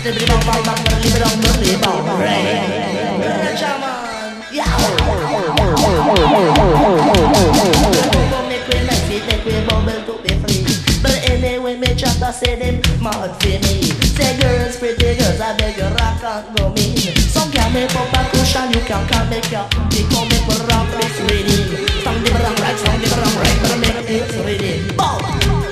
But anyway, me just a say them mad for me. Say girls, pretty girls, I beg you rock and go mean. Some can make up a cushion, you can make your because make a rock this ready. Some give a right, some give a right, but make it ready. Bow.